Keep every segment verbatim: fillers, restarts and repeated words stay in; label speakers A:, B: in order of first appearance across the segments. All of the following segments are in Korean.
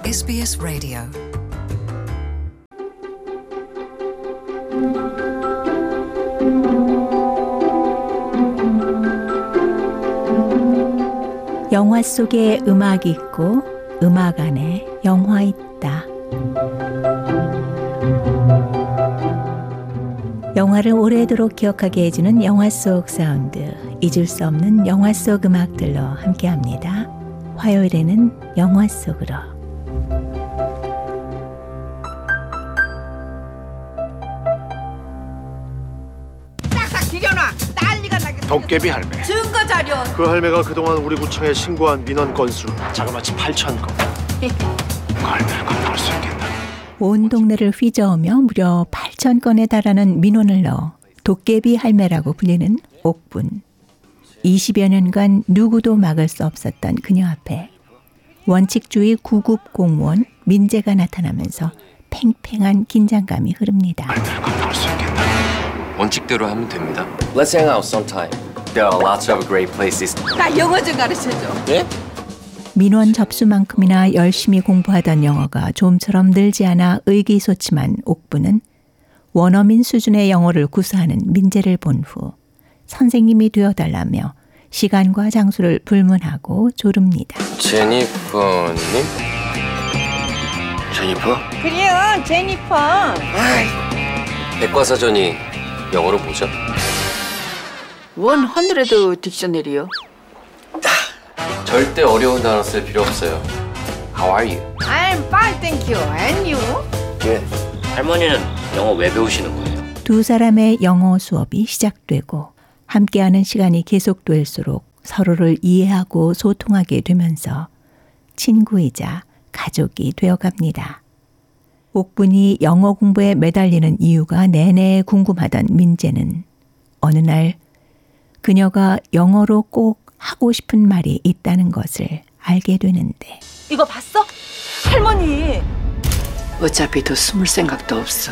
A: 에스비에스 라디오
B: 영화 속에 음악이 있고 음악 안에 영화 있다. 영화를 오래도록 기억하게 해주는 영화 속 사운드, 잊을 수 없는 영화 속 음악들로 함께합니다. 화요일에는 영화 속으로.
C: 싹싹 디려놔. 난리가 나겠어.
D: 도깨비 할매.
C: 증거 자료.
D: 그 할매가 그동안 우리 구청에 신고한 민원 건수 자그마치 팔천 건. 그 할매를 감당할 수 있겠나?
B: 온 동네를 휘저으며 무려 팔천 건에 달하는 민원을 넣어 도깨비 할매라고 불리는 옥분. 이십여 년간 누구도 막을 수 없었던 그녀 앞에 원칙주의 구급 공무원 민재가 나타나면서 팽팽한 긴장감이 흐릅니다.
D: 할매를 감당할 수 있겠나?
E: 원칙대로 하면 됩니다.
F: Let's hang out sometime. There are lots of great places.
C: 나 영어 좀 가르쳐줘.
F: 예?
B: 민원 접수만큼이나 열심히 공부하던 영어가 좀처럼 늘지 않아 의기소침한 옥부는 원어민 수준의 영어를 구사하는 민재를 본 후 선생님이 되어달라며 시간과 장소를 불문하고 조릅니다.
F: 제니퍼님?
D: 제니퍼?
C: 그래요, 제니퍼.
F: 백과사전이 영어로 뭐죠?
C: 원 헌드레드 딕셔너리요.
F: 절대 어려운 단어 쓸 필요 없어요. How are you?
C: I'm fine, thank you. And you?
F: 예. 할머니는 영어 왜 배우시는 거예요?
B: 두 사람의 영어 수업이 시작되고 함께하는 시간이 계속될수록 서로를 이해하고 소통하게 되면서 친구이자 가족이 되어갑니다. 옥분이 영어 공부에 매달리는 이유가 내내 궁금하던 민재는 어느 날 그녀가 영어로 꼭 하고 싶은 말이 있다는 것을 알게 되는데
C: 이거 봤어? 할머니.
G: 어차피 더 숨을 생각도 없어.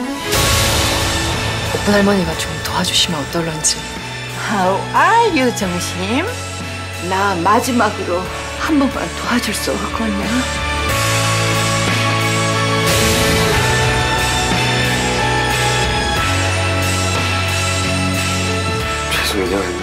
H: 오픈 할머니가 좀 도와주시면 어떨런지.
C: How are you, 정심?
G: 나 마지막으로 한 번만 도와줄 수 없겠냐?
D: 죄송해요 할매.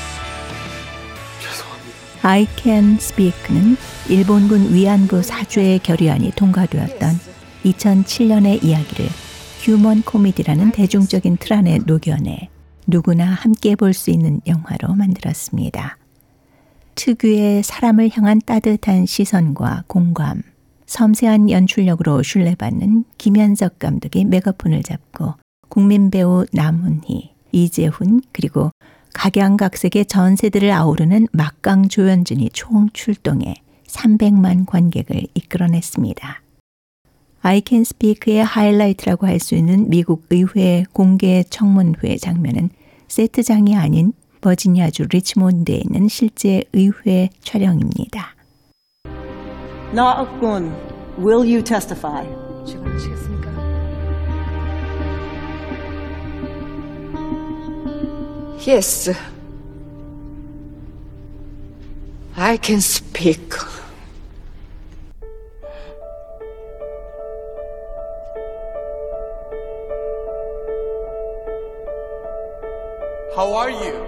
D: 죄송합니다.
B: I Can Speak는 일본군 위안부 사주의 결의안이 통과되었던 이천칠 년의 이야기를 휴먼 코미디라는 대중적인 틀 안에 녹여내 누구나 함께 볼 수 있는 영화로 만들었습니다. 특유의 사람을 향한 따뜻한 시선과 공감, 섬세한 연출력으로 신뢰받는 김현석 감독이 메가폰을 잡고 국민 배우 남훈희, 이재훈 그리고 각양각색의 전세들을 아우르는 막강 조연진이 총 출동해 삼백만 관객을 이끌어냈습니다. I Can Speak의 하이라이트라고 할 수 있는 미국 의회 공개 청문회 장면은 세트장이 아닌 버지니아주 리치몬드에 있는 실제 의회 촬영입니다.
I: 나 옥분, will you testify?
H: 주문하시겠습니까?
G: Yes. I can speak.
E: How are you?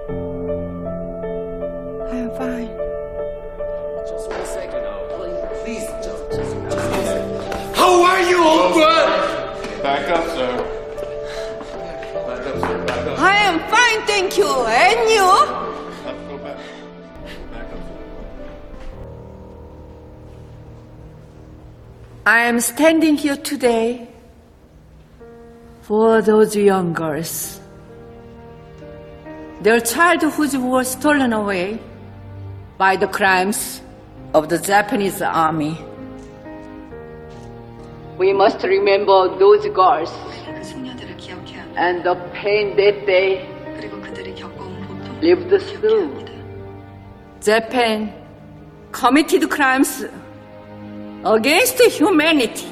G: I'm fine.
F: Just one second now. Please, just, just, just one second.
E: How are you, Open? Back up, sir. Back up, sir. Back up.
C: I am fine, thank you. And you?
E: Let's go back. Back up, sir.
G: I am standing here today for those young girls. Their childhoods were stolen away by the crimes of the Japanese army. We must remember those girls
H: 그 소녀들을 기억해야 합니다.
G: and the pain that they
H: 그리고 그들이 겪어온 고통을
G: lived
H: 기억해야
G: through.
H: 합니다.
G: Japan committed crimes against humanity.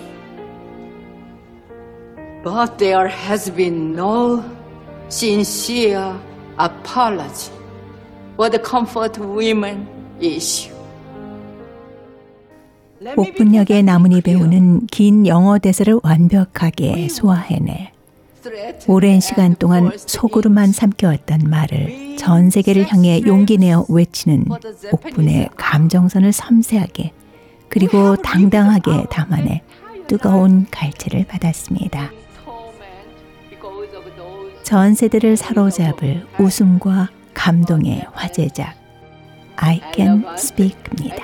G: But there has been no sincere apology for the comfort women issue.
B: 옥분역의 나문희 배우는 긴 영어 대사를 완벽하게 소화해내 오랜 시간 동안 속으로만 삼켜왔던 말을 전 세계를 향해 용기 내어 외치는 옥분의 감정선을 섬세하게 그리고 당당하게 담아내 뜨거운 갈채를 받았습니다. 전 세대를 사로잡을 웃음과 감동의 화제작 I Can Speak입니다.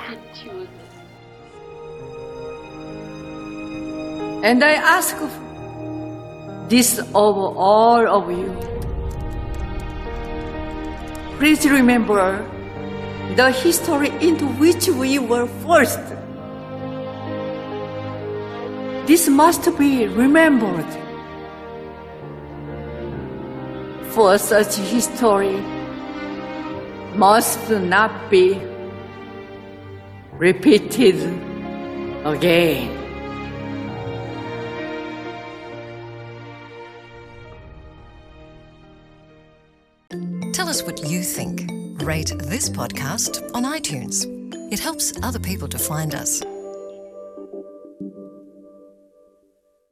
G: And I ask this of all of you. Please remember the history into which we were forced. This must be remembered. For such history must not be repeated again.
A: Tell us what you think. Rate this podcast on iTunes. It helps other people to find us.